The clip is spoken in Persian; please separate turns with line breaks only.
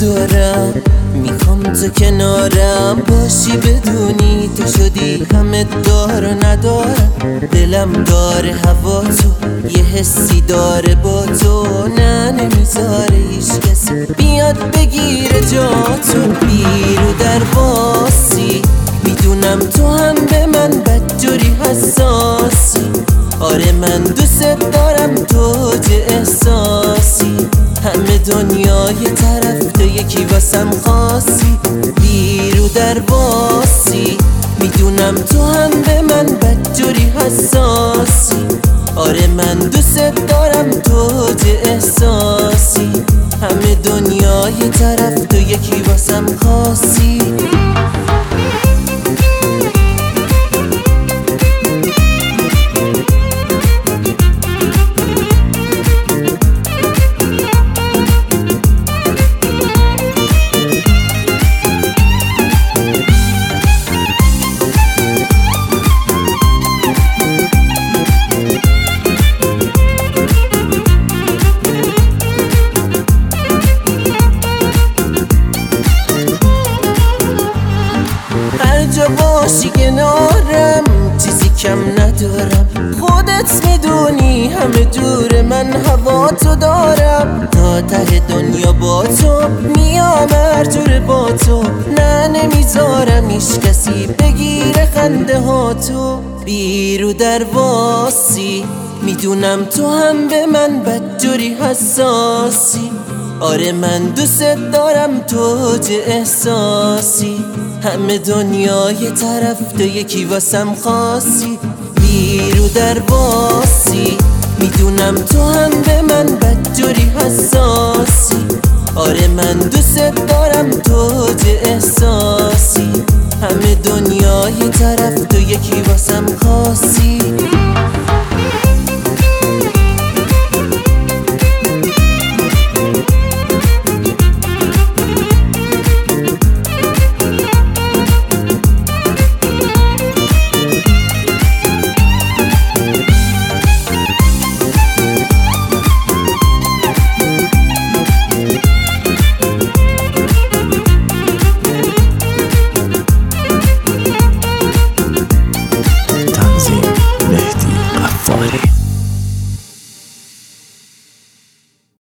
ندارم، میخوام تو کنارم باشی، بدونی تو شدی همه دار و ندارم. دلم داره هوا تو، یه حسی داره با تو، نه نمیذاره هیچ کسی بیاد بگیره جا تو. بیرو در واسی، میدونم تو هم به من بدجوری حساسی. آره من دوست دارم تو چه احساسی، همه دنیا یه طرف تو یکی واسم خاصی. بیرو در واسی، میدونم تو هم به من بدجوری حساسی. آره من دوست دارم تو چه احساسی، همه دنیا یه طرف تو یکی واسم خاصی. جا باشی کنارم چیزی کم ندارم، خودت میدونی همه دور من هوا تو دارم. تا ته دنیا با تو میام هر جور با تو، نه نمیذارم هیچ کسی بگیره خنده ها تو. بیرو در واسی، میدونم تو هم به من بدجوری حساسی. آره من دوست دارم تو چه احساسی، همه دنیا یه طرف تو یکی واسم خاصی. بیرو در واسی، میدونم تو هم به من بدجوری حساسی. آره من دوست دارم تو چه احساسی، همه دنیا یه طرف تو یکی واسم خاصی.